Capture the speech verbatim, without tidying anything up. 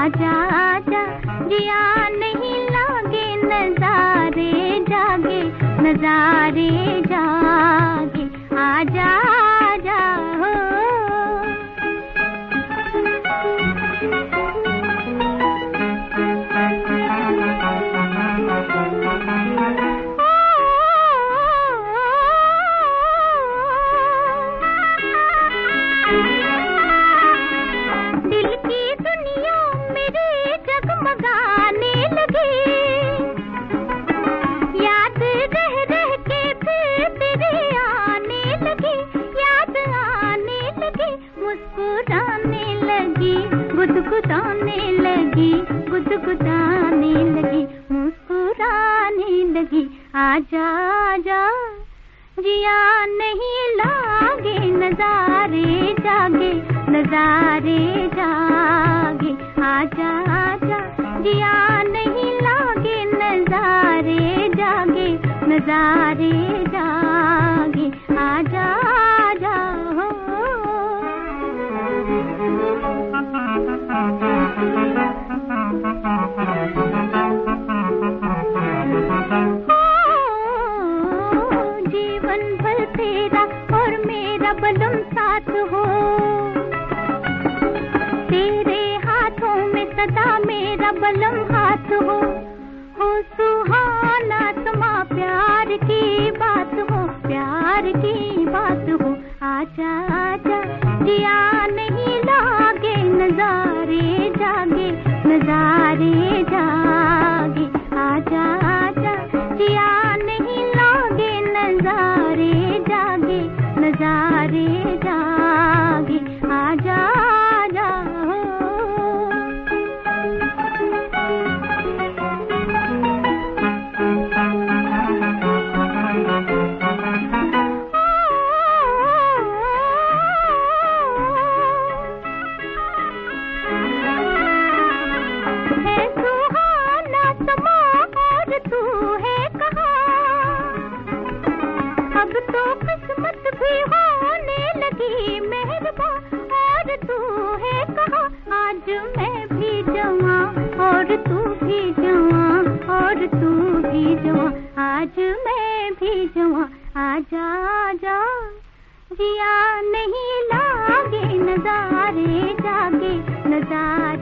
आजा आजा जिया नहीं लागे नजारे जागे नजारे जागे आजा आजा हो। दिल की दुनिया मेरे जगमगाने लगी, याद रह रह के फिर तेरे आने लगी, याद आने लगी, मुस्कुराने लगी, गुदगुदाने लगी, गुदगुदाने लगी, मुस्कुराने लगी। आजा आजा जिया नहीं लागे नजारे जागे नजारे जागे आजा आजा जिया नहीं लागे नजारे जागे नजारे जागे आजा आजा हो। जीवन भर तेरा और मेरा बलम साथ हो, तेरे हाथों में सदा मेरा बलम हाथ हो, हो सुहाना समा प्यार की बात हो, प्यार की बात हो। आजा आजा जिया नहीं लागे नजारे जागे नजारे जागे आजा आजा जिया नहीं लागे नजारे जागे नजारे जागे आजा आजा हो। है सुहाना समा और तू है कहाँ, अब तो किस्मत भी होने लगी मेहरबान और तू है कहाँ। आज मैं भी जवां और तू भी जवां और तू भी जवां, आज मैं भी जवां। आजा आजा जिया नहीं लागे नजारे जागे नजारे